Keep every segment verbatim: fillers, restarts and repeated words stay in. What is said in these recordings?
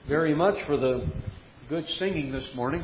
very much for the good singing this morning.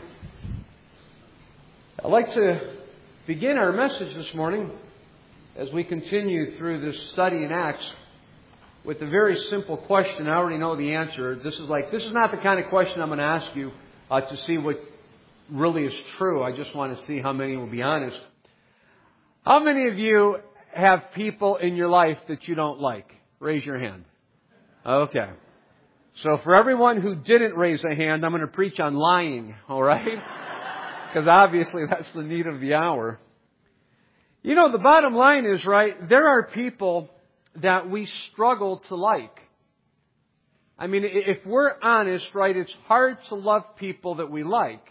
I'd like to begin our message this morning as we continue through this study in Acts with a very simple question. I already know the answer. This is like, this is not the kind of question I'm going to ask you uh, to see what really is true. I just want to see how many will be honest. How many of you have people in your life that you don't like? Raise your hand. Okay. So for everyone who didn't raise a hand, I'm going to preach on lying, all right? Because obviously that's the need of the hour. You know, the bottom line is, right, there are people that we struggle to like. I mean, if we're honest, right, it's hard to love people that we like.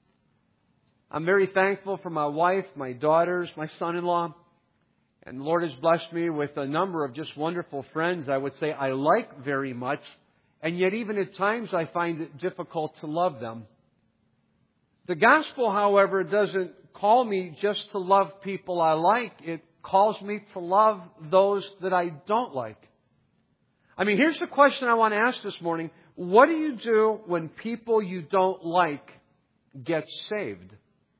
I'm very thankful for my wife, my daughters, my son-in-law. And the Lord has blessed me with a number of just wonderful friends I would say I like very much. And yet even at times I find it difficult to love them. The gospel, however, doesn't call me just to love people I like. It calls me to love those that I don't like. I mean, here's the question I want to ask this morning. What do you do when people you don't like get saved?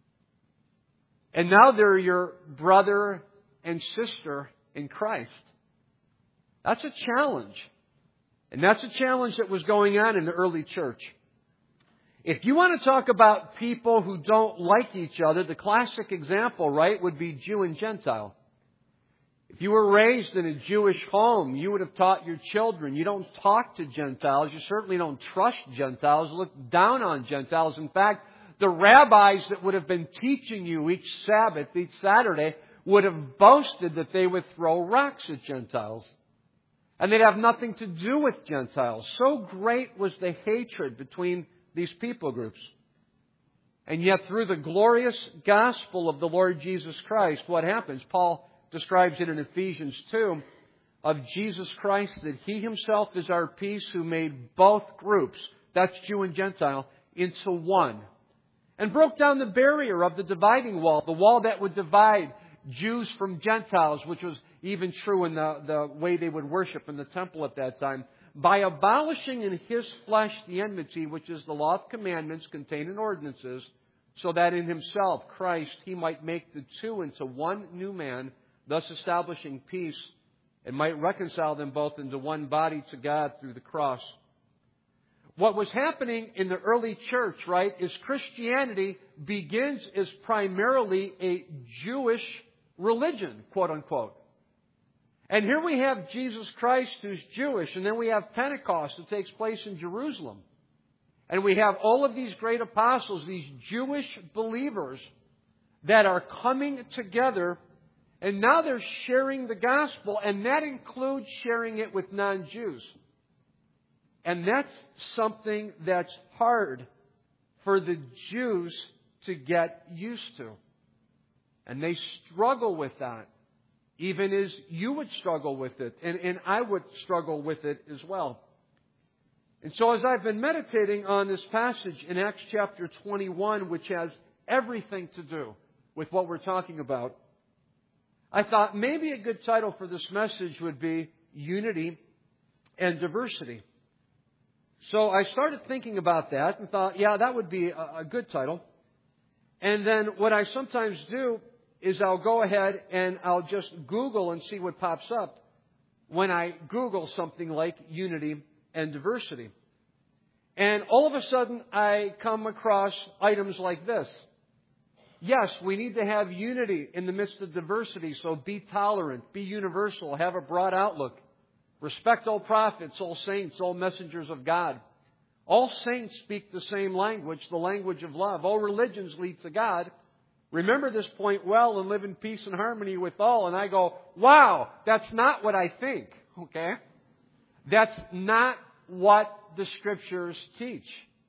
And now they're your brother and sister in Christ. That's a challenge. And that's a challenge that was going on in the early church. If you want to talk about people who don't like each other, the classic example, right, would be Jew and Gentile. If you were raised in a Jewish home, you would have taught your children, you don't talk to Gentiles, you certainly don't trust Gentiles, look down on Gentiles. In fact, the rabbis that would have been teaching you each Sabbath, each Saturday, would have boasted that they would throw rocks at Gentiles. And they'd have nothing to do with Gentiles. So great was the hatred between these people groups. And yet through the glorious gospel of the Lord Jesus Christ, what happens? Paul describes it in Ephesians two, of Jesus Christ, that He Himself is our peace, who made both groups, that's Jew and Gentile, into one. And broke down the barrier of the dividing wall, the wall that would divide Jews from Gentiles, which was even true in the, the way they would worship in the temple at that time, by abolishing in His flesh the enmity, which is the law of commandments contained in ordinances, so that in Himself, Christ, He might make the two into one new man, thus establishing peace, and might reconcile them both into one body to God through the cross. What was happening in the early church, right, is Christianity begins as primarily a Jewish religion, quote unquote. And here we have Jesus Christ, who's Jewish, and then we have Pentecost that takes place in Jerusalem. And we have all of these great apostles, these Jewish believers that are coming together, and now they're sharing the gospel, and that includes sharing it with non-Jews. And that's something that's hard for the Jews to get used to. And they struggle with that, even as you would struggle with it. And, and I would struggle with it as well. And so as I've been meditating on this passage in Acts chapter twenty-one, which has everything to do with what we're talking about, I thought maybe a good title for this message would be Unity and Diversity. So I started thinking about that and thought, yeah, that would be a, a good title. And then what I sometimes do is I'll go ahead and I'll just Google and see what pops up when I Google something like unity and diversity. And all of a sudden I come across items like this. Yes, we need to have unity in the midst of diversity, so be tolerant, be universal, have a broad outlook. Respect all prophets, all saints, all messengers of God. All saints speak the same language, the language of love. All religions lead to God. Remember this point well and live in peace and harmony with all. And I go, wow, that's not what I think. Okay? That's not what the Scriptures teach.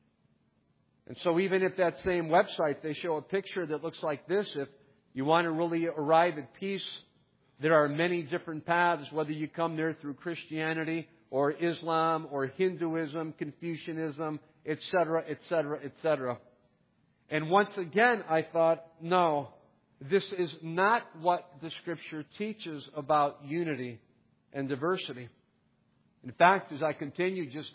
And so even if that same website, they show a picture that looks like this, if you want to really arrive at peace, there are many different paths, whether you come there through Christianity or Islam or Hinduism, Confucianism, et cetera, et cetera, et cetera. And once again, I thought, no, this is not what the Scripture teaches about unity and diversity. In fact, as I continue just to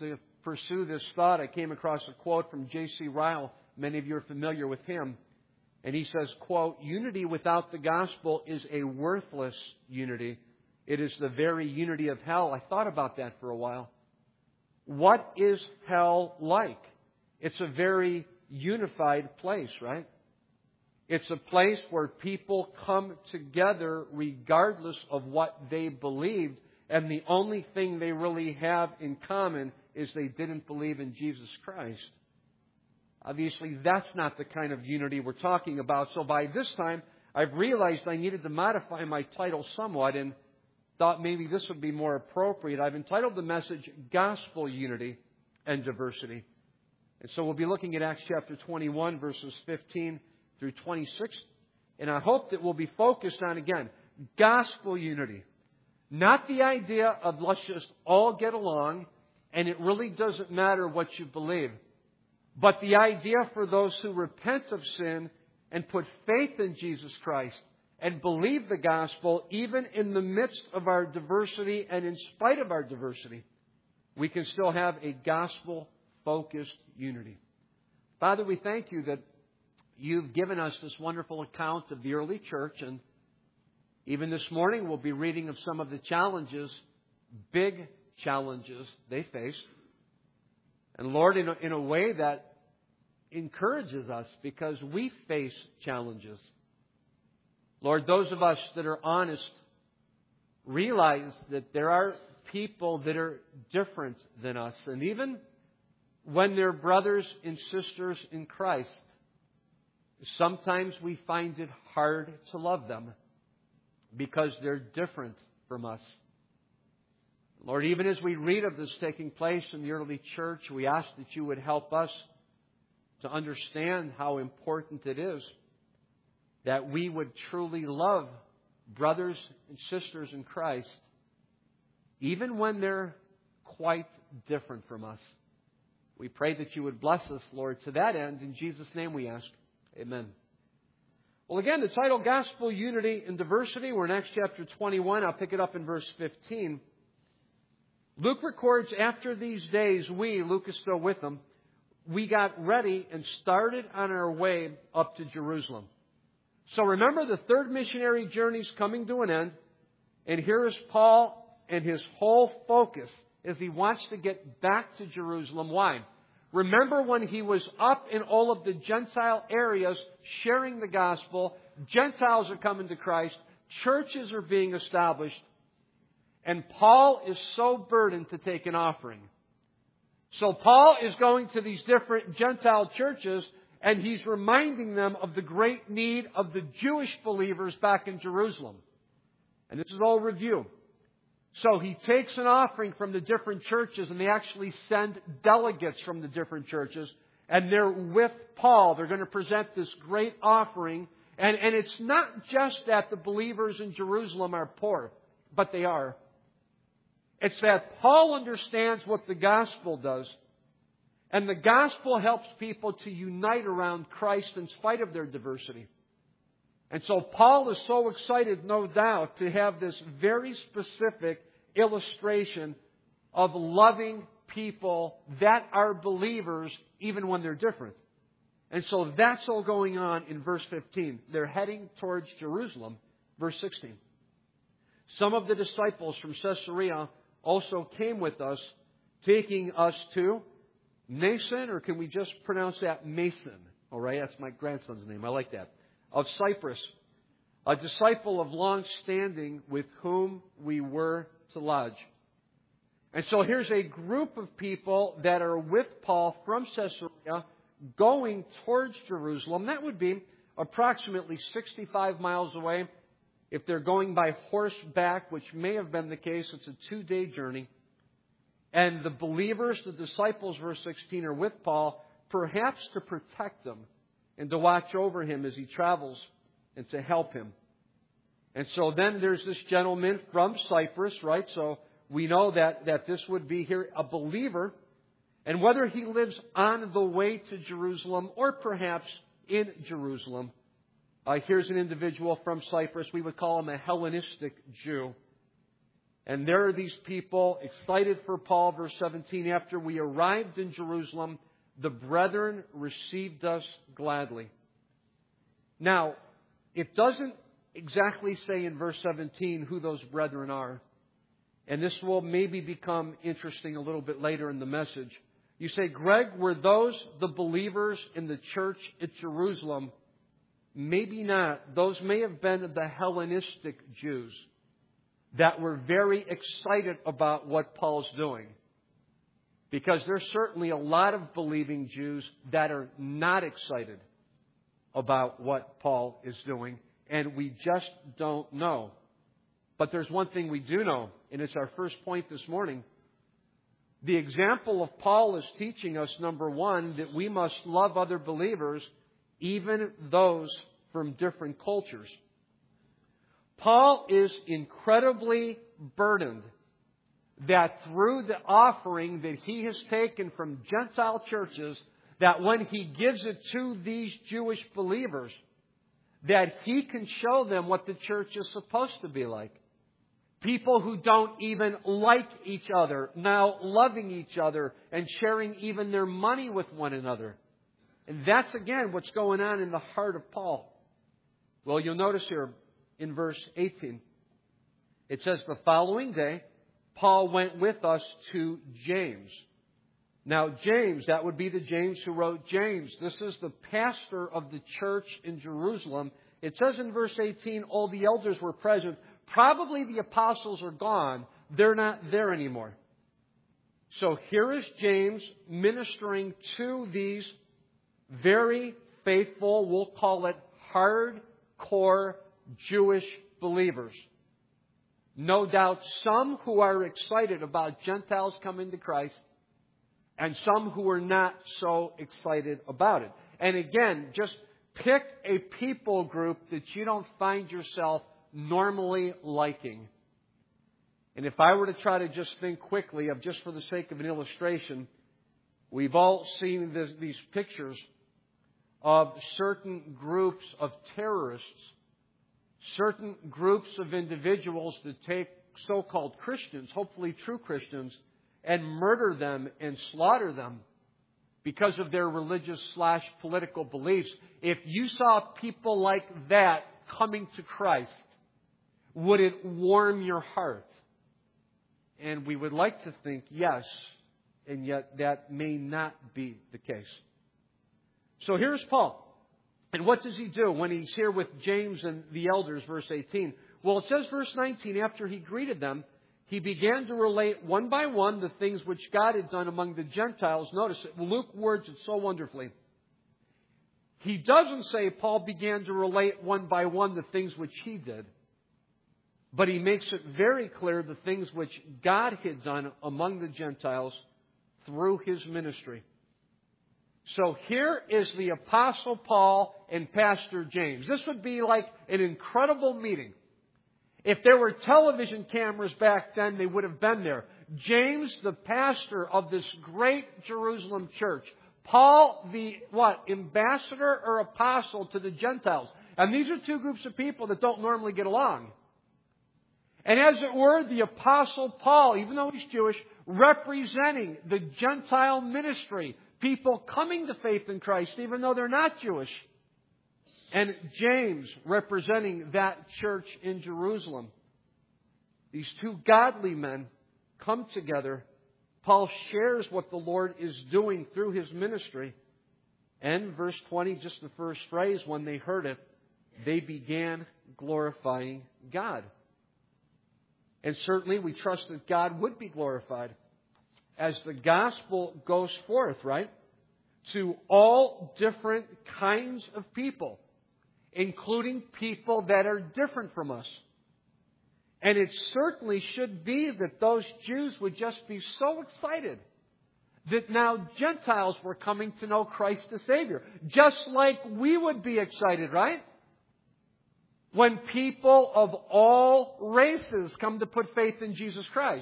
pursue this thought, I came across a quote from J C Ryle. Many of you are familiar with him. And he says, quote, "Unity without the gospel is a worthless unity. It is the very unity of hell." I thought about that for a while. What is hell like? It's a very unified place, right? It's a place where people come together regardless of what they believed, and the only thing they really have in common is they didn't believe in Jesus Christ. Obviously, that's not the kind of unity we're talking about. So by this time, I've realized I needed to modify my title somewhat and thought maybe this would be more appropriate. I've entitled the message, Gospel Unity and Diversity. And so we'll be looking at Acts chapter twenty-one, verses fifteen through twenty-six. And I hope that we'll be focused on, again, gospel unity. Not the idea of let's just all get along and it really doesn't matter what you believe. But the idea for those who repent of sin and put faith in Jesus Christ and believe the gospel, even in the midst of our diversity and in spite of our diversity, we can still have a gospel-focused unity. Father, we thank you that you've given us this wonderful account of the early church, and even this morning we'll be reading of some of the challenges, big challenges they faced. And Lord, in a, in a way that encourages us because we face challenges. Lord, those of us that are honest realize that there are people that are different than us. And even when they're brothers and sisters in Christ, sometimes we find it hard to love them because they're different from us. Lord, even as we read of this taking place in the early church, we ask that you would help us to understand how important it is that we would truly love brothers and sisters in Christ, even when they're quite different from us. We pray that you would bless us, Lord, to that end. In Jesus' name we ask. Amen. Well, again, the title, Gospel Unity and Diversity. We're in Acts chapter twenty-one. I'll pick it up in verse fifteen. Luke records, after these days, we, Luke is still with them, we got ready and started on our way up to Jerusalem. So remember, the third missionary journey is coming to an end. And here is Paul and his whole focus is he wants to get back to Jerusalem. Why? Remember when he was up in all of the Gentile areas sharing the gospel, Gentiles are coming to Christ, churches are being established, and Paul is so burdened to take an offering. So Paul is going to these different Gentile churches, and he's reminding them of the great need of the Jewish believers back in Jerusalem. And this is all review. So he takes an offering from the different churches, and they actually send delegates from the different churches, and they're with Paul. They're going to present this great offering. And, and it's not just that the believers in Jerusalem are poor, but they are. It's that Paul understands what the gospel does. And the gospel helps people to unite around Christ in spite of their diversity. And so Paul is so excited, no doubt, to have this very specific illustration of loving people that are believers even when they're different. And so that's all going on in verse fifteen. They're heading towards Jerusalem. Verse sixteen. Some of the disciples from Caesarea also came with us, taking us to Mason, or can we just pronounce that Mason? All right, that's my grandson's name. I like that. Of Cyprus, a disciple of long standing with whom we were to lodge. And so here's a group of people that are with Paul from Caesarea going towards Jerusalem. That would be approximately sixty-five miles away. If they're going by horseback, which may have been the case, it's a two-day journey. And the believers, the disciples, verse sixteen, are with Paul, perhaps to protect him and to watch over him as he travels and to help him. And so then there's this gentleman from Cyprus, right? So we know that, that this would be here a believer. And whether he lives on the way to Jerusalem or perhaps in Jerusalem, uh, here's an individual from Cyprus. We would call him a Hellenistic Jew. And there are these people excited for Paul, verse seventeen. After we arrived in Jerusalem, the brethren received us gladly. Now, it doesn't exactly say in verse seventeen who those brethren are. And this will maybe become interesting a little bit later in the message. You say, Greg, were those the believers in the church at Jerusalem? Maybe not. Those may have been the Hellenistic Jews that were very excited about what Paul's doing. Because there's certainly a lot of believing Jews that are not excited about what Paul is doing. And we just don't know. But there's one thing we do know, and it's our first point this morning. The example of Paul is teaching us, number one, that we must love other believers, even those from different cultures. Paul is incredibly burdened that through the offering that he has taken from Gentile churches, that when he gives it to these Jewish believers, that he can show them what the church is supposed to be like. People who don't even like each other, now loving each other and sharing even their money with one another. And that's, again, what's going on in the heart of Paul. Well, you'll notice here in verse eighteen, it says, the following day, Paul went with us to James. Now, James, that would be the James who wrote James. This is the pastor of the church in Jerusalem. It says in verse eighteen, all the elders were present. Probably the apostles are gone. They're not there anymore. So here is James ministering to these very faithful, we'll call it hardcore Jewish believers. No doubt some who are excited about Gentiles coming to Christ, and some who are not so excited about it. And again, just pick a people group that you don't find yourself normally liking. And if I were to try to just think quickly of, just for the sake of an illustration, we've all seen this, these pictures of certain groups of terrorists, certain groups of individuals that take so-called Christians, hopefully true Christians, and murder them and slaughter them because of their religious slash political beliefs. If you saw people like that coming to Christ, would it warm your heart? And we would like to think yes, and yet that may not be the case. So here's Paul. And what does he do when he's here with James and the elders, verse eighteen? Well, it says, verse nineteen, after he greeted them, he began to relate one by one the things which God had done among the Gentiles. Notice it. Luke words it so wonderfully. He doesn't say Paul began to relate one by one the things which he did. But he makes it very clear the things which God had done among the Gentiles through his ministry. So here is the Apostle Paul and Pastor James. This would be like an incredible meeting. If there were television cameras back then, they would have been there. James, the pastor of this great Jerusalem church. Paul, the, what, ambassador or apostle to the Gentiles. And these are two groups of people that don't normally get along. And as it were, the Apostle Paul, even though he's Jewish, representing the Gentile ministry. People coming to faith in Christ, even though they're not Jewish. And James, representing that church in Jerusalem. These two godly men come together. Paul shares what the Lord is doing through his ministry. And verse twenty, just the first phrase, when they heard it, they began glorifying God. And certainly we trust that God would be glorified as the gospel goes forth, right? To all different kinds of people, including people that are different from us. And it certainly should be that those Jews would just be so excited that now Gentiles were coming to know Christ the Savior. Just like we would be excited, right? When people of all races come to put faith in Jesus Christ.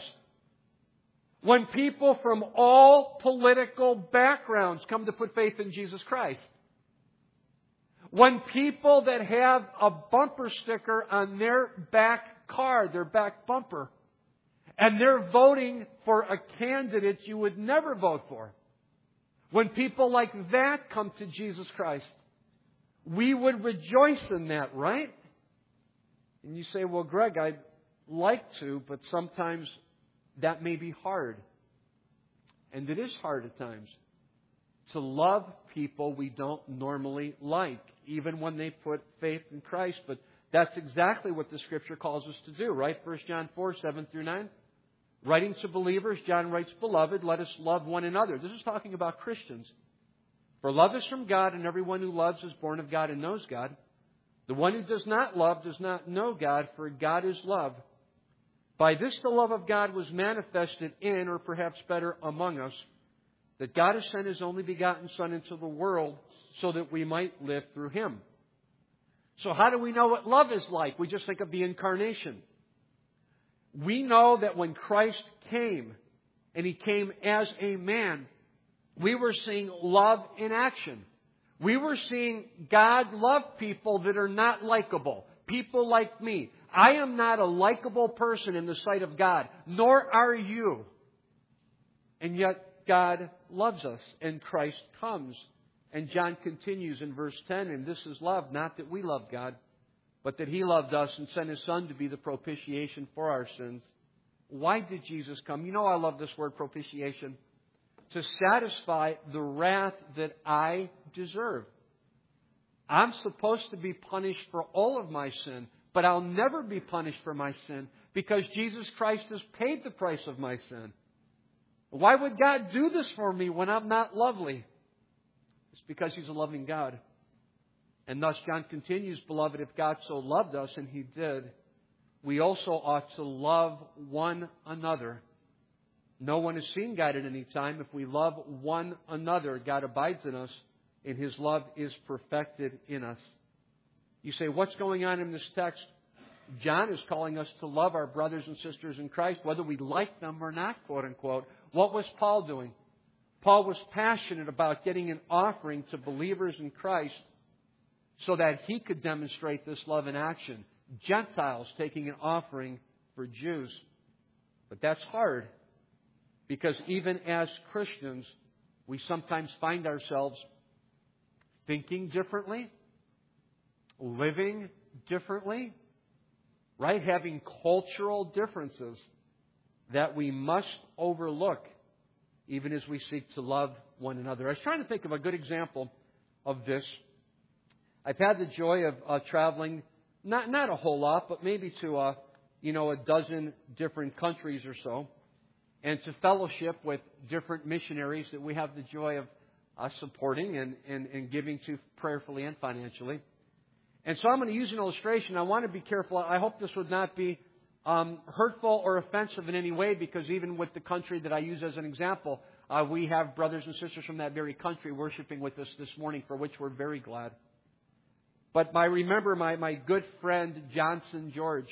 When people from all political backgrounds come to put faith in Jesus Christ. When people that have a bumper sticker on their back car, their back bumper, And they're voting for a candidate you would never vote for. When people like that come to Jesus Christ, we would rejoice in that, right? And you say, well, Greg, I'd like to, but sometimes that may be hard. And it is hard at times to love people we don't normally like, even when they put faith in Christ. But that's exactly what the Scripture calls us to do, right? First John four, seven through nine. Writing to believers, John writes, Beloved, let us love one another. This is talking about Christians. For love is from God, and everyone who loves is born of God and knows God. The one who does not love does not know God, for God is love. By this the love of God was manifested in, or perhaps better, among us, that God has sent His only begotten Son into the world so that we might live through Him. So how do we know what love is like? We just think of the incarnation. We know that when Christ came, and He came as a man, we were seeing love in action. We were seeing God love people that are not likable. People like me. I am not a likable person in the sight of God, nor are you. And yet God loves us, and Christ comes. And John continues in verse ten, and this is love, not that we love God, but that He loved us and sent His Son to be the propitiation for our sins. Why did Jesus come? You know I love this word propitiation. To satisfy the wrath that I deserve. I'm supposed to be punished for all of my sin, but I'll never be punished for my sin because Jesus Christ has paid the price of my sin. Why would God do this for me when I'm not lovely? It's because He's a loving God. And thus John continues, Beloved, if God so loved us, and He did, we also ought to love one another. No one has seen God at any time. If we love one another, God abides in us, and His love is perfected in us. You say, what's going on in this text? John is calling us to love our brothers and sisters in Christ, whether we like them or not, quote unquote. What was Paul doing? Paul was passionate about getting an offering to believers in Christ so that he could demonstrate this love in action. Gentiles taking an offering for Jews. But that's hard. Because even as Christians, we sometimes find ourselves thinking differently, living differently, right? Having cultural differences that we must overlook even as we seek to love one another. I was trying to think of a good example of this. I've had the joy of uh, traveling, not not a whole lot, but maybe to uh, you know a dozen different countries or so, and to fellowship with different missionaries that we have the joy of uh, supporting and, and, and giving to prayerfully and financially. And so I'm going to use an illustration. I want to be careful. I hope this would not be um, hurtful or offensive in any way, because even with the country that I use as an example, uh, we have brothers and sisters from that very country worshiping with us this morning, for which we're very glad. But I remember my, my good friend Johnson George,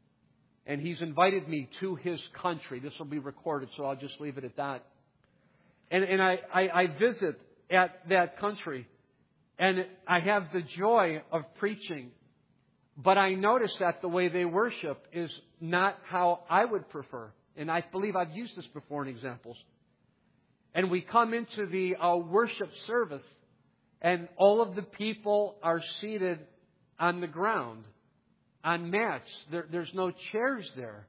and he's invited me to his country. This will be recorded, so I'll just leave it at that. And, and I, I, I visit at that country, and I have the joy of preaching. But I notice that the way they worship is not how I would prefer. And I believe I've used this before in examples. And we come into the uh, worship service, and all of the people are seated on the ground, on mats. There, there's no chairs there.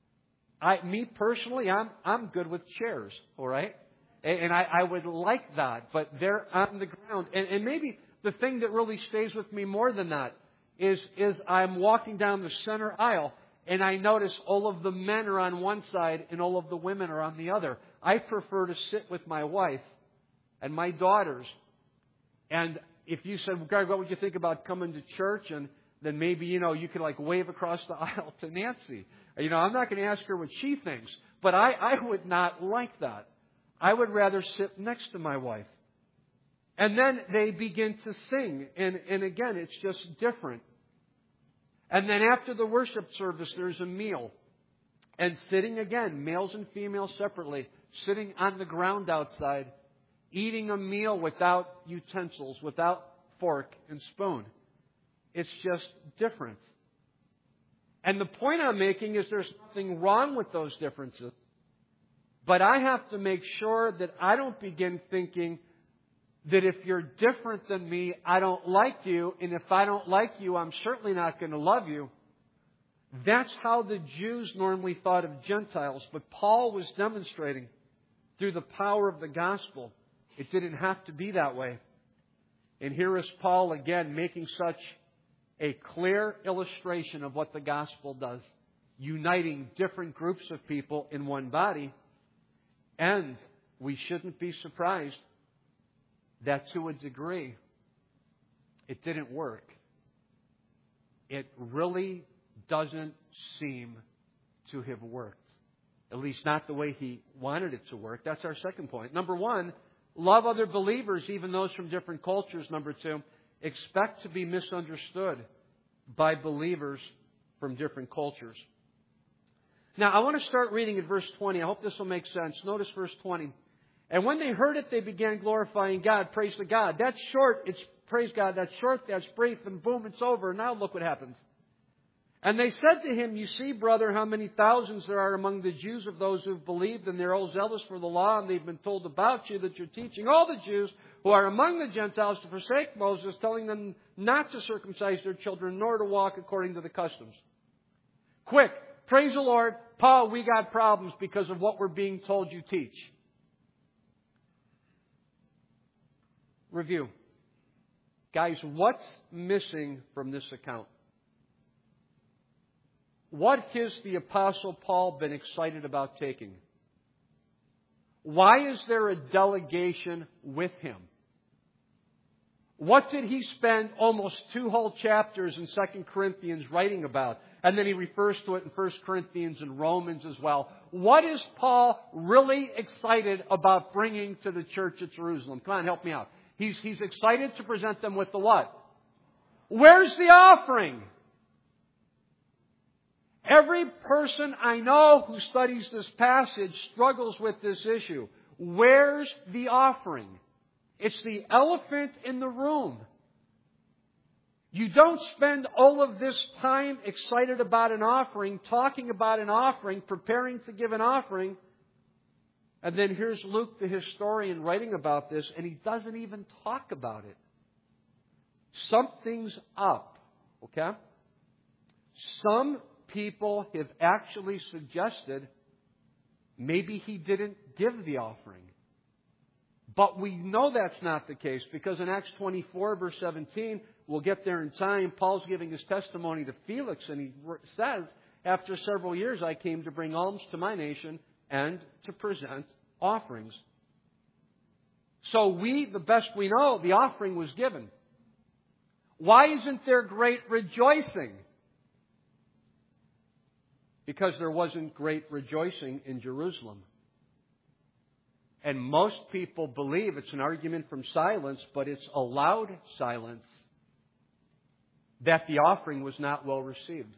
I, me personally, I'm I'm good with chairs, all right? And, and I, I would like that, but they're on the ground. And, and maybe the thing that really stays with me more than that is, is I'm walking down the center aisle, and I notice all of the men are on one side and all of the women are on the other. I prefer to sit with my wife and my daughters. And if you said, well, God, what would you think about coming to church? And then maybe, you know, you could like wave across the aisle to Nancy. You know, I'm not going to ask her what she thinks, but I, I would not like that. I would rather sit next to my wife. And then they begin to sing. And, and again, it's just different. And then after the worship service, there's a meal. And sitting again, males and females separately, sitting on the ground outside, eating a meal without utensils, without fork and spoon. It's just different. And the point I'm making is there's nothing wrong with those differences. But I have to make sure that I don't begin thinking that if you're different than me, I don't like you. And if I don't like you, I'm certainly not going to love you. That's how the Jews normally thought of Gentiles. But Paul was demonstrating through the power of the gospel, it didn't have to be that way. And here is Paul again making such a clear illustration of what the gospel does. Uniting different groups of people in one body. And we shouldn't be surprised that to a degree it didn't work. It really doesn't seem to have worked. At least not the way he wanted it to work. That's our second point. Number one, love other believers, even those from different cultures. Number two, expect to be misunderstood by believers from different cultures. Now, I want to start reading at verse twenty. I hope this will make sense. Notice verse twenty. And when they heard it, they began glorifying God. Praise to God. That's short. It's praise God. That's short. That's brief. And boom, it's over. Now look what happens. And they said to him, you see, brother, how many thousands there are among the Jews of those who've believed, and they're all zealous for the law, and they've been told about you that you're teaching all the Jews who are among the Gentiles to forsake Moses, telling them not to circumcise their children, nor to walk according to the customs. Quick, praise the Lord. Paul, we got problems because of what we're being told you teach. Review. Guys, what's missing from this account? What has the Apostle Paul been excited about taking? Why is there a delegation with him? What did he spend almost two whole chapters in Second Corinthians writing about? And then he refers to it in First Corinthians and Romans as well. What is Paul really excited about bringing to the church at Jerusalem? Come on, help me out. He's, he's excited to present them with the what? Where's the offering? Every person I know who studies this passage struggles with this issue. Where's the offering? It's the elephant in the room. You don't spend all of this time excited about an offering, talking about an offering, preparing to give an offering. And then here's Luke, the historian, writing about this, and he doesn't even talk about it. Something's up, okay? Some people have actually suggested maybe he didn't give the offering. But we know that's not the case because in Acts twenty-four, verse seventeen, we'll get there in time, Paul's giving his testimony to Felix, and he says, after several years I came to bring alms to my nation and to present offerings. So we, the best we know, the offering was given. Why isn't there great rejoicing? Because there wasn't great rejoicing in Jerusalem. And most people believe it's an argument from silence, but it's a loud silence, that the offering was not well received.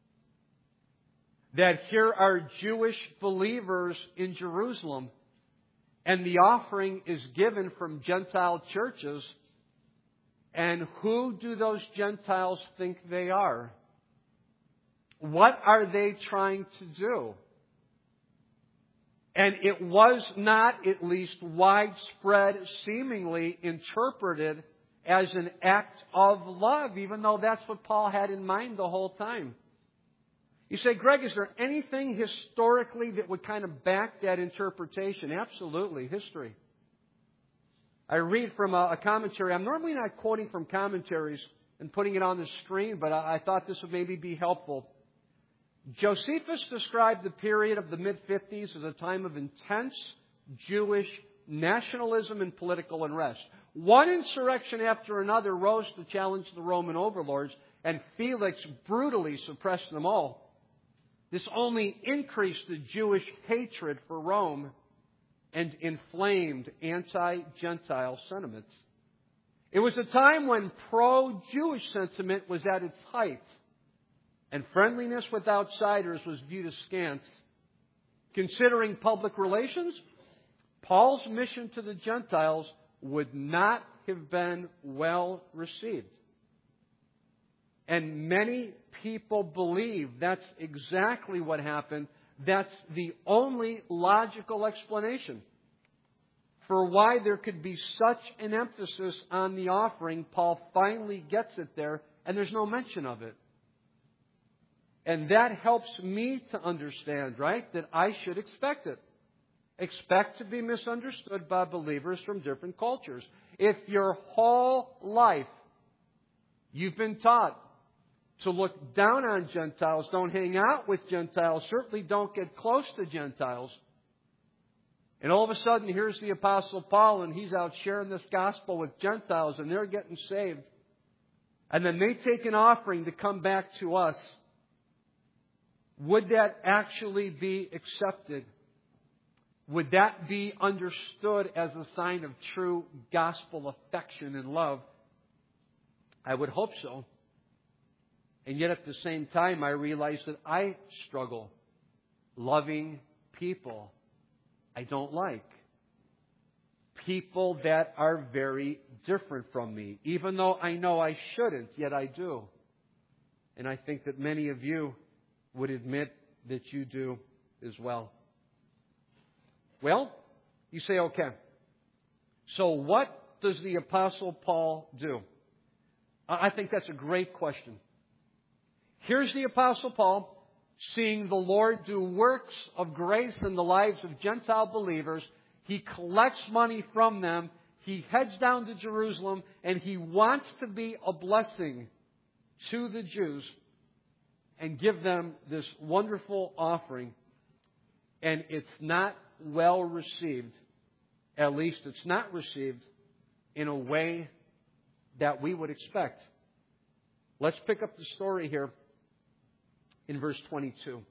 That here are Jewish believers in Jerusalem, and the offering is given from Gentile churches. And who do those Gentiles think they are? What are they trying to do? And it was not, at least widespread, seemingly interpreted as an act of love, even though that's what Paul had in mind the whole time. You say, Greg, is there anything historically that would kind of back that interpretation? Absolutely, history. I read from a, a commentary. I'm normally not quoting from commentaries and putting it on the screen, but I, I thought this would maybe be helpful. Josephus described the period of the mid-fifties as a time of intense Jewish nationalism and political unrest. One insurrection after another rose to challenge the Roman overlords, and Felix brutally suppressed them all. This only increased the Jewish hatred for Rome and inflamed anti-Gentile sentiments. It was a time when pro-Jewish sentiment was at its height, and friendliness with outsiders was viewed askance. Considering public relations, Paul's mission to the Gentiles would not have been well received. And many people believe that's exactly what happened. That's the only logical explanation for why there could be such an emphasis on the offering. Paul finally gets it there, and there's no mention of it. And that helps me to understand, right, that I should expect it. Expect to be misunderstood by believers from different cultures. If your whole life you've been taught to look down on Gentiles, don't hang out with Gentiles, certainly don't get close to Gentiles, and all of a sudden here's the Apostle Paul and he's out sharing this gospel with Gentiles and they're getting saved, and then they take an offering to come back to us, would that actually be accepted? Would that be understood as a sign of true gospel affection and love? I would hope so. And yet at the same time, I realize that I struggle loving people I don't like. People that are very different from me. Even though I know I shouldn't, yet I do. And I think that many of you would admit that you do as well. Well, you say, okay, so what does the Apostle Paul do? I think that's a great question. Here's the Apostle Paul seeing the Lord do works of grace in the lives of Gentile believers. He collects money from them. He heads down to Jerusalem, and he wants to be a blessing to the Jews and give them this wonderful offering. And it's not well received. At least it's not received in a way that we would expect. Let's pick up the story here in verse twenty-two.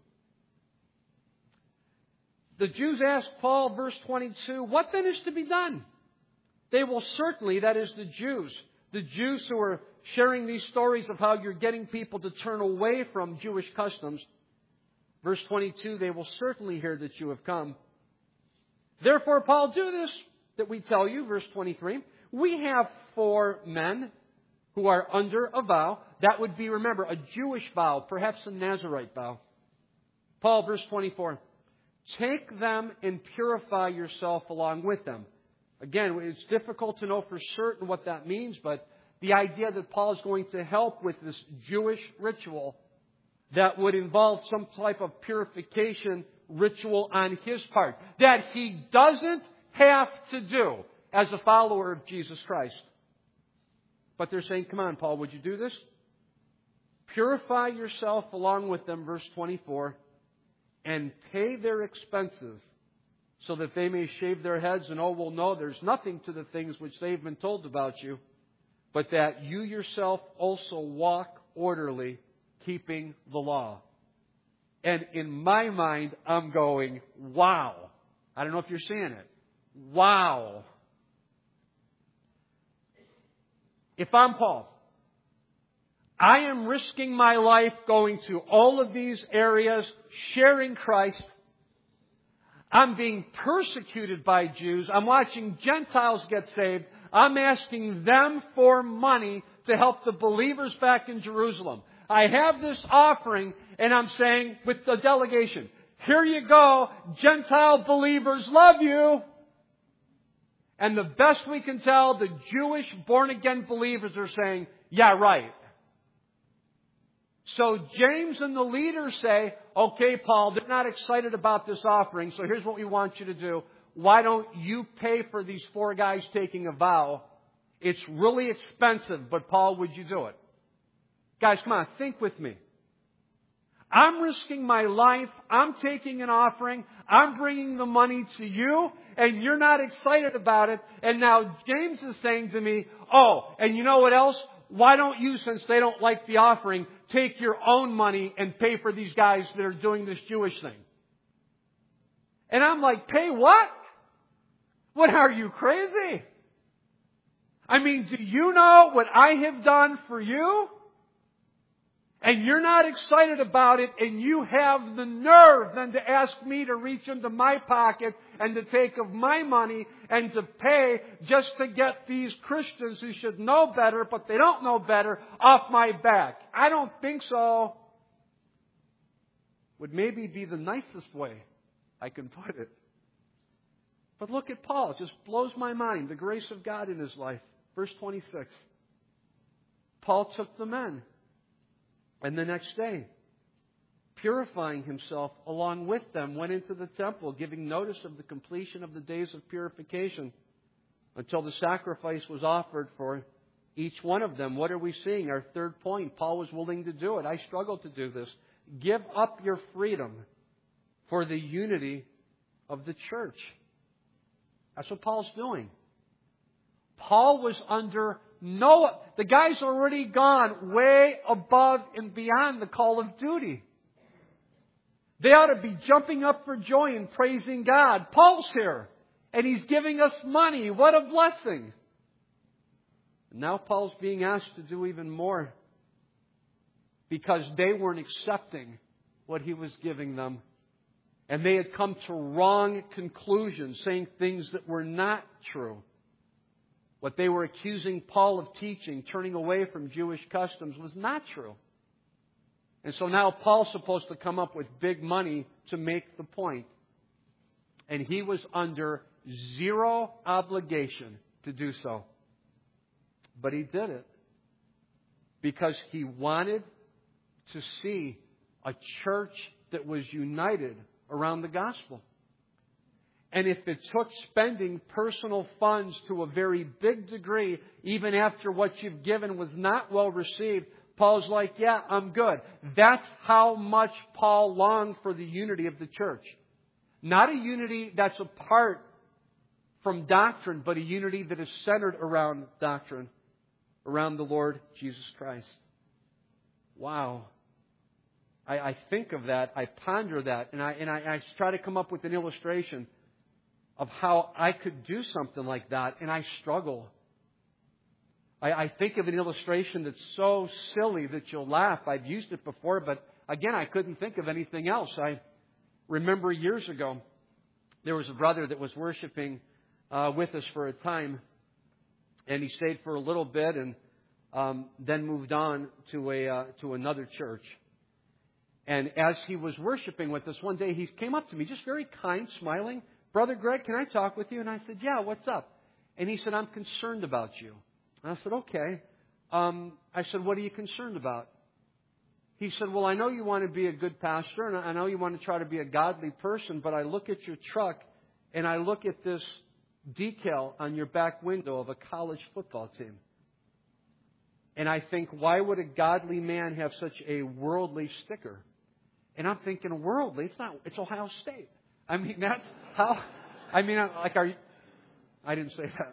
The Jews asked Paul, verse twenty-two, what then is to be done? They will certainly, that is the Jews, the Jews who are sharing these stories of how you're getting people to turn away from Jewish customs. Verse twenty-two, they will certainly hear that you have come. Therefore, Paul, do this that we tell you. Verse twenty-three, we have four men who are under a vow. That would be, remember, a Jewish vow, perhaps a Nazirite vow. Paul, verse twenty-four, take them and purify yourself along with them. Again, it's difficult to know for certain what that means, but the idea that Paul is going to help with this Jewish ritual that would involve some type of purification ritual on his part that he doesn't have to do as a follower of Jesus Christ. But they're saying, come on, Paul, would you do this? Purify yourself along with them, verse twenty-four, and pay their expenses so that they may shave their heads and all will know there's nothing to the things which they've been told about you, but that you yourself also walk orderly, keeping the law. And in my mind, I'm going, wow. I don't know if you're seeing it. Wow. If I'm Paul, I am risking my life going to all of these areas, sharing Christ. I'm being persecuted by Jews. I'm watching Gentiles get saved. I'm asking them for money to help the believers back in Jerusalem. I have this offering, and I'm saying with the delegation, here you go, Gentile believers love you. And the best we can tell, the Jewish born-again believers are saying, yeah, right. So James and the leaders say, okay, Paul, they're not excited about this offering, so here's what we want you to do. Why don't you pay for these four guys taking a vow? It's really expensive, but Paul, would you do it? Guys, come on, think with me. I'm risking my life. I'm taking an offering. I'm bringing the money to you, and you're not excited about it. And now James is saying to me, oh, and you know what else? Why don't you, since they don't like the offering, take your own money and pay for these guys that are doing this Jewish thing? And I'm like, pay what? What, are you crazy? I mean, do you know what I have done for you? And you're not excited about it, and you have the nerve then to ask me to reach into my pocket and to take of my money and to pay just to get these Christians who should know better, but they don't know better, off my back. I don't think so, would maybe be the nicest way I can put it. But look at Paul. It just blows my mind, the grace of God in his life. Verse twenty-six. Paul took the men, and the next day, purifying himself along with them, went into the temple, giving notice of the completion of the days of purification until the sacrifice was offered for each one of them. What are we seeing? Our third point. Paul was willing to do it. I struggle to do this. Give up your freedom for the unity of the church. That's what Paul's doing. Paul was under no... The guy's already gone way above and beyond the call of duty. They ought to be jumping up for joy and praising God. Paul's here, and he's giving us money. What a blessing. Now Paul's being asked to do even more because they weren't accepting what he was giving them. And they had come to wrong conclusions, saying things that were not true. What they were accusing Paul of teaching, turning away from Jewish customs, was not true. And so now Paul's supposed to come up with big money to make the point. And he was under zero obligation to do so. But he did it because he wanted to see a church that was united around the gospel. And if it took spending personal funds to a very big degree, even after what you've given was not well received, Paul's like, yeah, I'm good. That's how much Paul longed for the unity of the church. Not a unity that's apart from doctrine, but a unity that is centered around doctrine, around the Lord Jesus Christ. Wow. I, I think of that, I ponder that, and I and I, I try to come up with an illustration of how I could do something like that, and I struggle. I, I think of an illustration that's so silly that you'll laugh. I've used it before, but again, I couldn't think of anything else. I remember years ago, there was a brother that was worshiping uh, with us for a time, and he stayed for a little bit, and um, then moved on to a uh, to another church. And as he was worshiping with us one day, he came up to me, just very kind, smiling. Brother Greg, can I talk with you? And I said, yeah, what's up? And he said, I'm concerned about you. And I said, okay. Um, I said, what are you concerned about? He said, well, I know you want to be a good pastor, and I know you want to try to be a godly person, but I look at your truck, and I look at this decal on your back window of a college football team. And I think, why would a godly man have such a worldly sticker? And I'm thinking, worldly? It's not. It's Ohio State. I mean, that's how. I mean, like, are you? I didn't say that.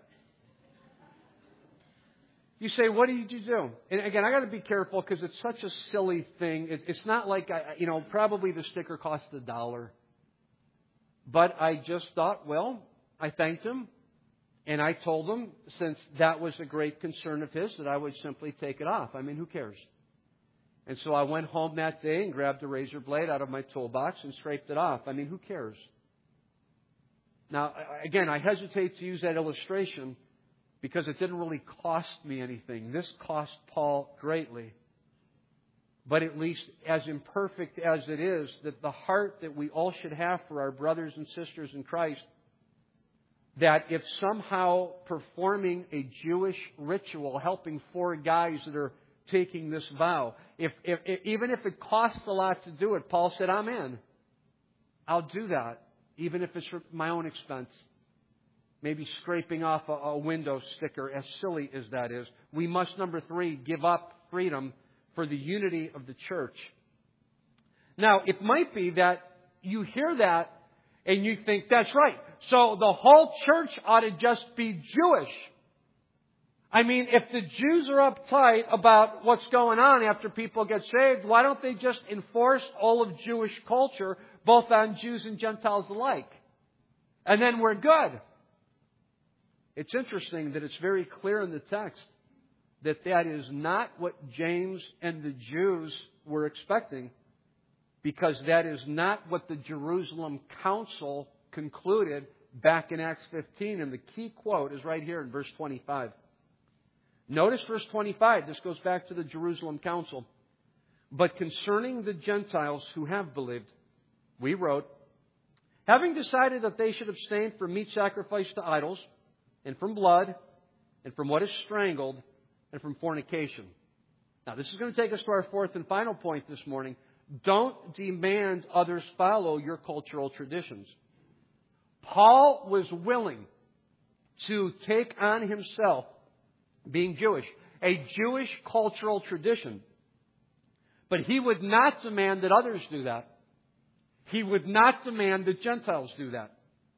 You say, what did you do? And again, I got to be careful because it's such a silly thing. It, it's not like, I, you know, probably the sticker cost a dollar. But I just thought, well, I thanked him. And I told him, since that was a great concern of his, that I would simply take it off. I mean, who cares? And so I went home that day and grabbed a razor blade out of my toolbox and scraped it off. I mean, who cares? Now, again, I hesitate to use that illustration because it didn't really cost me anything. This cost Paul greatly. But at least, as imperfect as it is, that the heart that we all should have for our brothers and sisters in Christ, that if somehow performing a Jewish ritual, helping four guys that are taking this vow, if, if, if even if it costs a lot to do it, Paul said, I'm in. I'll do that, even if it's for my own expense. Maybe scraping off a, a window sticker, as silly as that is. We must, number three, give up freedom for the unity of the church. Now, it might be that you hear that and you think, that's right. So the whole church ought to just be Jewish. I mean, if the Jews are uptight about what's going on after people get saved, why don't they just enforce all of Jewish culture, both on Jews and Gentiles alike? And then we're good. It's interesting that it's very clear in the text that that is not what James and the Jews were expecting, because that is not what the Jerusalem Council concluded back in Acts fifteen. And the key quote is right here in verse twenty-five. Notice verse twenty-five. This goes back to the Jerusalem Council. But concerning the Gentiles who have believed, we wrote, having decided that they should abstain from meat sacrificed to idols, and from blood, and from what is strangled, and from fornication. Now, this is going to take us to our fourth and final point this morning. Don't demand others follow your cultural traditions. Paul was willing to take on himself, being Jewish, a Jewish cultural tradition. But he would not demand that others do that. He would not demand that Gentiles do that.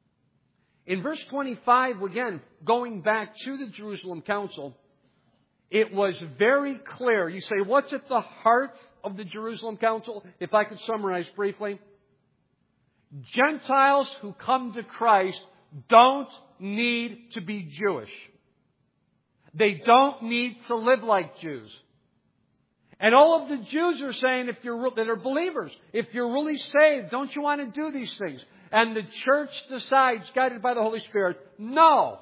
In verse twenty-five, again, going back to the Jerusalem Council, it was very clear. You say, what's at the heart of the Jerusalem Council? If I could summarize briefly. Gentiles who come to Christ don't need to be Jewish. They don't need to live like Jews. And all of the Jews are saying, if you're that are believers, if you're really saved, don't you want to do these things? And the church decides, guided by the Holy Spirit, no.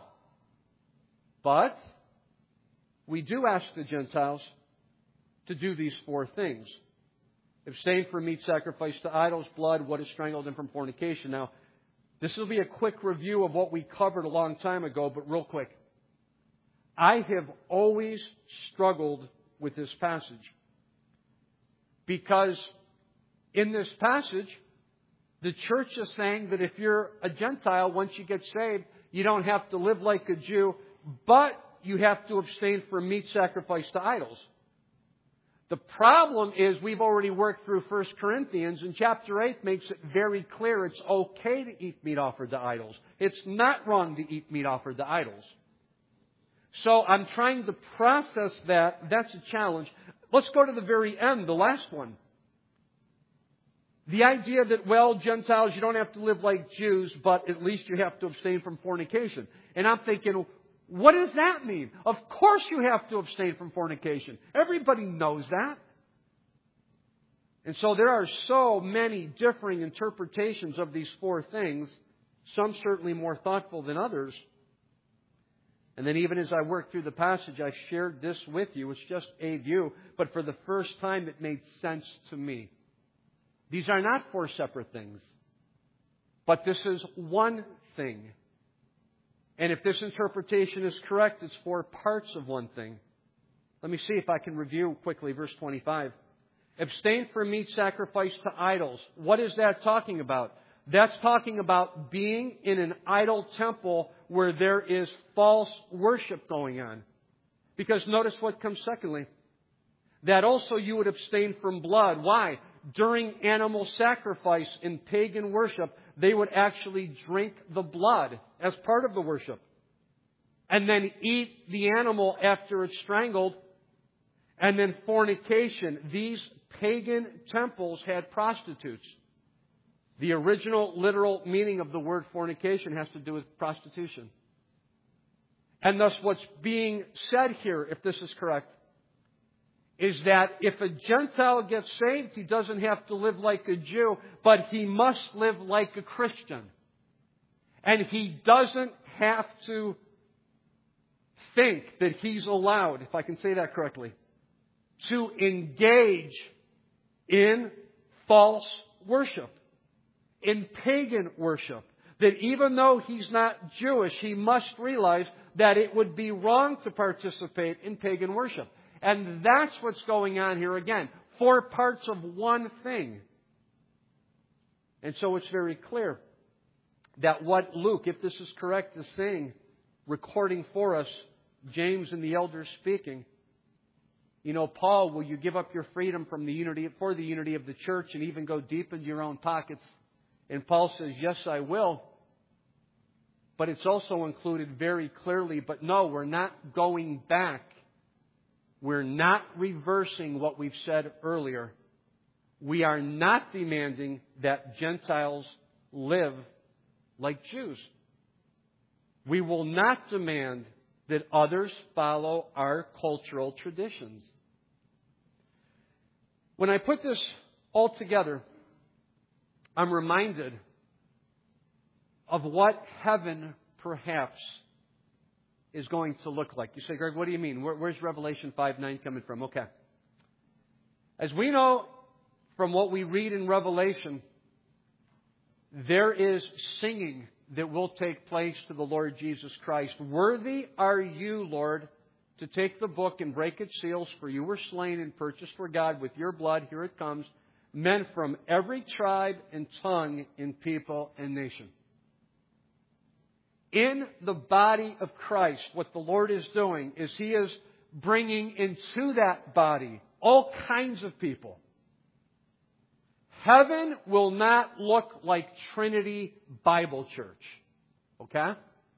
But we do ask the Gentiles to do these four things. Abstain from meat sacrificed to idols, blood, what is strangled, and from fornication. Now, this will be a quick review of what we covered a long time ago, but real quick. I have always struggled with this passage. Because in this passage, the church is saying that if you're a Gentile, once you get saved, you don't have to live like a Jew, but you have to abstain from meat sacrificed to idols. The problem is we've already worked through First Corinthians, and chapter eight makes it very clear it's okay to eat meat offered to idols. It's not wrong to eat meat offered to idols. So I'm trying to process that. That's a challenge. Let's go to the very end, the last one. The idea that, well, Gentiles, you don't have to live like Jews, but at least you have to abstain from fornication. And I'm thinking, what does that mean? Of course you have to abstain from fornication. Everybody knows that. And so there are so many differing interpretations of these four things, some certainly more thoughtful than others. And then even as I worked through the passage, I shared this with you. It's just a view, but for the first time it made sense to me. These are not four separate things, but this is one thing. And if this interpretation is correct, it's four parts of one thing. Let me see if I can review quickly verse twenty-five. Abstain from meat sacrificed to idols. What is that talking about? That's talking about being in an idol temple where there is false worship going on. Because notice what comes secondly. That also you would abstain from blood. Why? During animal sacrifice in pagan worship, they would actually drink the blood as part of the worship. And then eat the animal after it's strangled. And then fornication. These pagan temples had prostitutes. The original literal meaning of the word fornication has to do with prostitution. And thus what's being said here, if this is correct, is that if a Gentile gets saved, he doesn't have to live like a Jew, but he must live like a Christian. And he doesn't have to think that he's allowed, if I can say that correctly, to engage in false worship, in pagan worship. That even though he's not Jewish, he must realize that it would be wrong to participate in pagan worship. And that's what's going on here again. Four parts of one thing. And so it's very clear that what Luke, if this is correct, is saying, recording for us, James and the elders speaking, you know, Paul, will you give up your freedom from the unity for the unity of the church and even go deep into your own pockets? And Paul says, yes, I will. But it's also included very clearly, but no, we're not going back. We're not reversing what we've said earlier. We are not demanding that Gentiles live like Jews. We will not demand that others follow our cultural traditions. When I put this all together, I'm reminded of what heaven perhaps is going to look like. You say, Greg, what do you mean? Where, where's Revelation five nine coming from? Okay. As we know from what we read in Revelation, there is singing that will take place to the Lord Jesus Christ. Worthy are you, Lord, to take the book and break its seals, for you were slain and purchased for God with your blood. Here it comes. Men from every tribe and tongue and people and nation. In the body of Christ, what the Lord is doing is He is bringing into that body all kinds of people. Heaven will not look like Trinity Bible Church. Okay?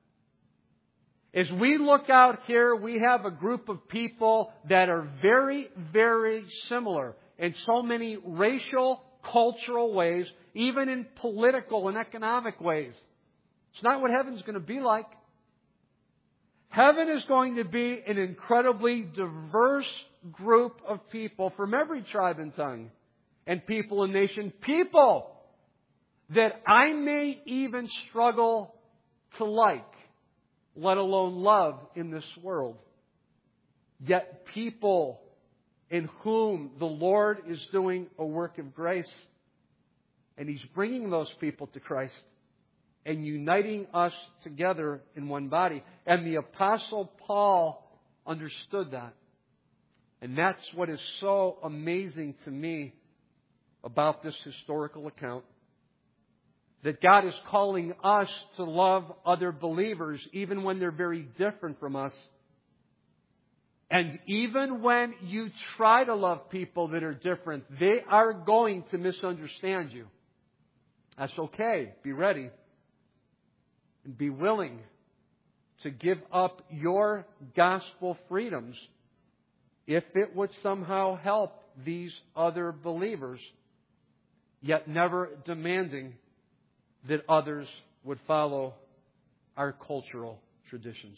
As we look out here, we have a group of people that are very, very similar in so many racial, cultural ways, even in political and economic ways. It's not what heaven's going to be like. Heaven is going to be an incredibly diverse group of people from every tribe and tongue and people and nation. People that I may even struggle to like, let alone love in this world. Yet people in whom the Lord is doing a work of grace. And He's bringing those people to Christ and uniting us together in one body. And the Apostle Paul understood that. And that's what is so amazing to me about this historical account. That God is calling us to love other believers even when they're very different from us. And even when you try to love people that are different, they are going to misunderstand you. That's okay. Be ready. And be willing to give up your gospel freedoms if it would somehow help these other believers, yet never demanding that others would follow our cultural traditions.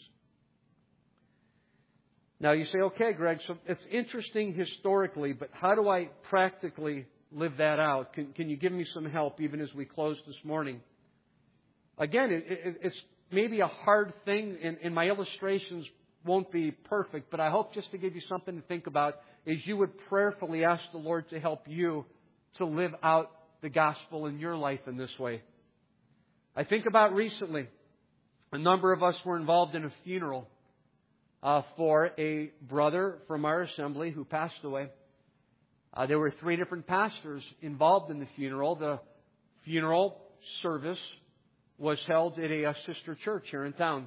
Now you say, okay, Greg, so it's interesting historically, but how do I practically live that out? Can, can you give me some help even as we close this morning? Again, it, it, it's maybe a hard thing, and, and my illustrations won't be perfect, but I hope just to give you something to think about is you would prayerfully ask the Lord to help you to live out the gospel in your life in this way. I think about recently, a number of us were involved in a funeral uh, for a brother from our assembly who passed away. Uh, there were three different pastors involved in the funeral. The funeral service was held at a, a sister church here in town.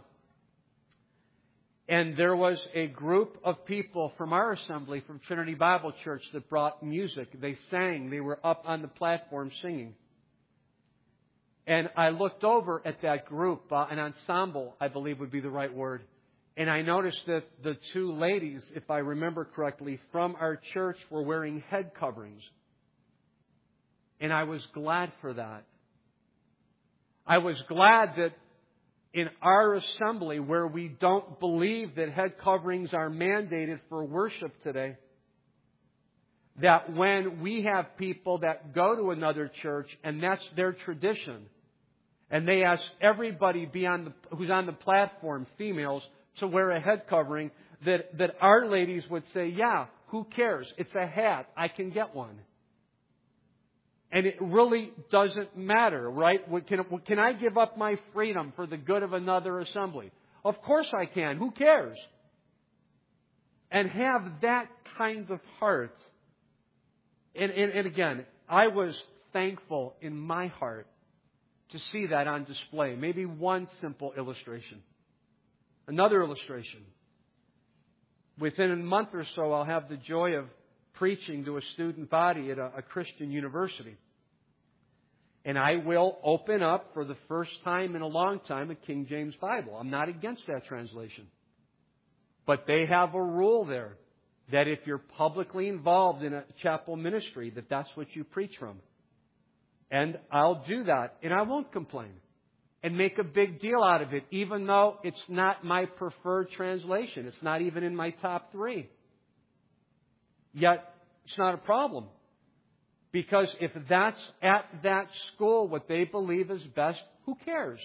And there was a group of people from our assembly, from Trinity Bible Church, that brought music. They sang. They were up on the platform singing. And I looked over at that group, uh, an ensemble, I believe would be the right word. And I noticed that the two ladies, if I remember correctly, from our church were wearing head coverings. And I was glad for that. I was glad that in our assembly, where we don't believe that head coverings are mandated for worship today, that when we have people that go to another church and that's their tradition, and they ask everybody be on the, who's on the platform, females, to wear a head covering, that, that our ladies would say, yeah, who cares? It's a hat. I can get one. And it really doesn't matter, right? Can, can I give up my freedom for the good of another assembly? Of course I can. Who cares? And have that kind of heart. And, and, and again, I was thankful in my heart to see that on display. Maybe one simple illustration. Another illustration. Within a month or so, I'll have the joy of preaching to a student body at a, a Christian university. And I will open up for the first time in a long time a King James Bible. I'm not against that translation. But they have a rule there that if you're publicly involved in a chapel ministry, that that's what you preach from. And I'll do that, and I won't complain and make a big deal out of it, even though it's not my preferred translation. It's not even in my top three. Yet, it's not a problem. Because if that's at that school what they believe is best, who cares?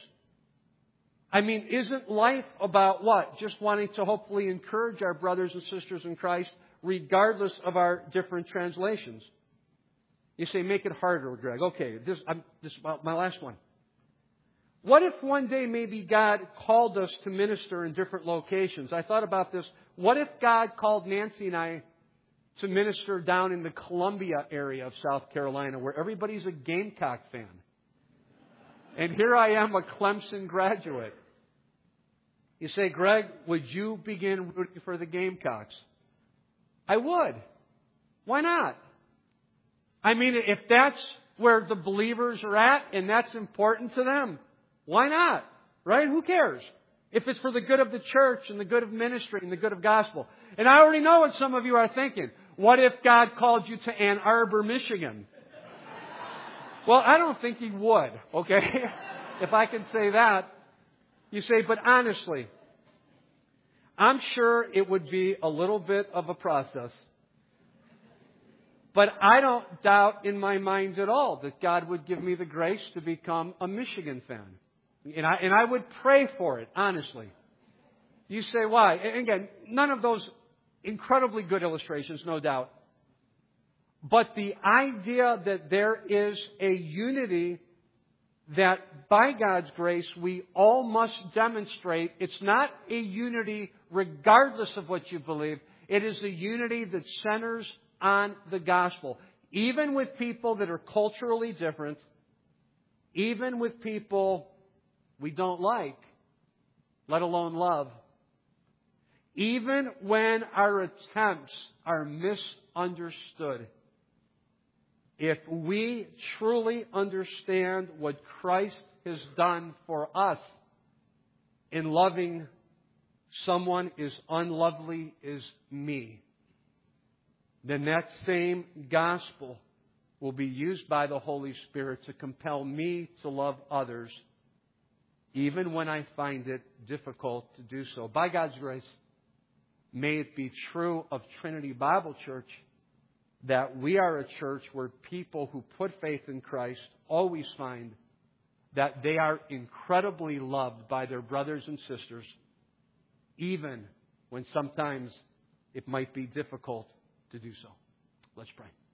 I mean, isn't life about what? Just wanting to hopefully encourage our brothers and sisters in Christ regardless of our different translations. You say, make it harder, Greg. Okay, this, I'm, this is my last one. What if one day maybe God called us to minister in different locations? I thought about this. What if God called Nancy and I to minister down in the Columbia area of South Carolina, where everybody's a Gamecock fan? And here I am, a Clemson graduate. You say, Greg, would you begin rooting for the Gamecocks? I would. Why not? I mean, if that's where the believers are at and that's important to them, why not? Right? Who cares? If it's for the good of the church and the good of ministry and the good of gospel. And I already know what some of you are thinking. What if God called you to Ann Arbor, Michigan? Well, I don't think He would, okay? If I can say that. You say, but honestly, I'm sure it would be a little bit of a process. But I don't doubt in my mind at all that God would give me the grace to become a Michigan fan. And I, and I would pray for it, honestly. You say, why? And again, none of those incredibly good illustrations, no doubt. But the idea that there is a unity that by God's grace we all must demonstrate, it's not a unity regardless of what you believe. It is a unity that centers on the gospel. Even with people that are culturally different, even with people we don't like, let alone love, even when our attempts are misunderstood, if we truly understand what Christ has done for us in loving someone as unlovely as me, then that same gospel will be used by the Holy Spirit to compel me to love others, even when I find it difficult to do so. By God's grace, may it be true of Trinity Bible Church that we are a church where people who put faith in Christ always find that they are incredibly loved by their brothers and sisters, even when sometimes it might be difficult to do so. Let's pray.